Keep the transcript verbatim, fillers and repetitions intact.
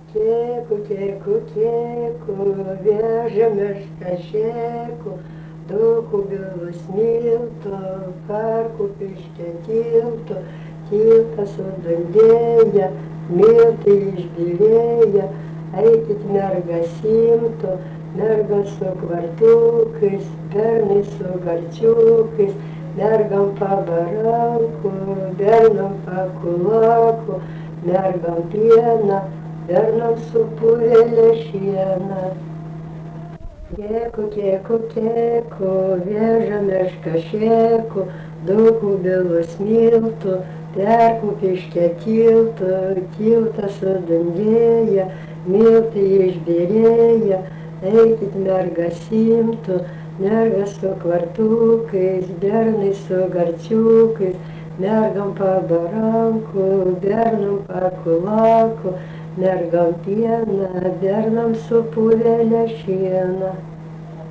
Teku, teku, teku, veža mešką šėku, daug kubilus miltų, Karkupiškė tiltų, tiltas sudundėja, miltai išbyrėja, eikit mergas imtų, mergas su kvartukais, bernai su garčiukais, mergam pabaranku, bernam pakulaku, mergam pieną, bernam supuvėlė šieną. Teku, teku, teku, veža mešką šėku, daug kubilus miltų, Perkupiškė tiltų, tiltas sudundėja, miltai išbyrėja, eikit mergas imtų, mergas su kvartukais, bernai su garčiukais, mergam pabaranku, bernam pakulaku, mergam pieną, bernam supuvėlė šieną.